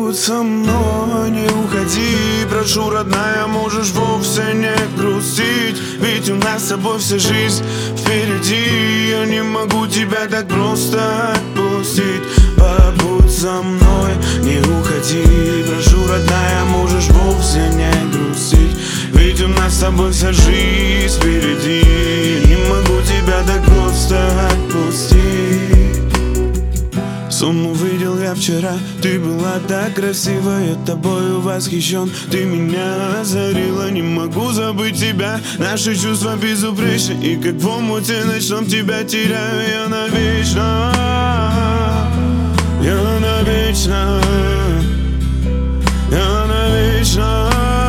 Побудь со мной, не уходи. Прошу, родная, можешь вовсе не грустить. Ведь у нас с тобой вся жизнь впереди. Я не могу тебя так просто отпустить. Побудь со мной, не уходи. Прошу, родная, можешь вовсе не грустить. Ведь у нас с тобой вся жизнь впереди. Я не могу тебя так просто отпустить. Сон увидел я вчера, ты была так красива, я тобою восхищен. Ты меня озарила, не могу забыть тебя. Наши чувства безупречны, и как в омуте ночном тебя теряю я навечно. Я навечно, я навечно.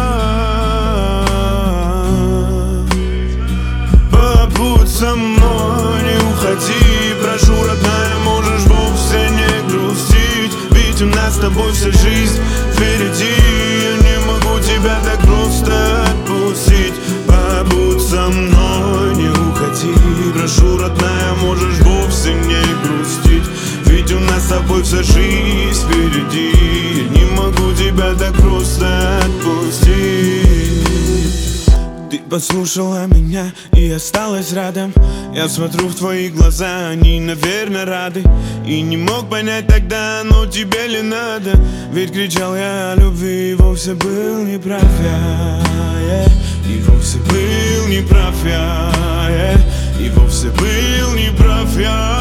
Побудь со мной, не уходи. Прошу, родная, можешь вовсе не грустить. Ведь у нас с тобой вся жизнь впереди. Я не могу тебя так просто отпустить. Побудь со мной, не уходи. Прошу, родная, можешь вовсе не грустить. Ведь у нас с тобой вся жизнь впереди. Я не могу тебя так просто отпустить. Ты послушала меня и осталась рядом. Я смотрю в твои глаза, они, наверное, рады. И не мог понять тогда, но тебе ли надо? Ведь кричал я о любви, и вовсе был неправ я, и вовсе был неправ я, и вовсе был неправ я.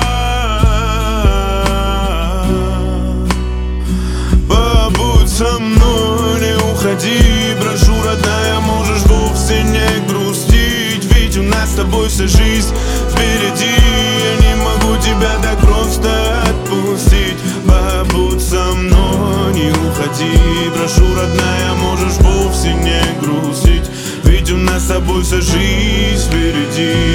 Побудь со мной, не уходи. Прошу, родная, можешь вовсе не грустить. Ведь у нас с тобой вся жизнь впереди. Я не могу тебя так просто отпустить. Побудь со мной, не уходи. Прошу, родная, можешь вовсе не грустить. Ведь у нас с тобой вся жизнь впереди.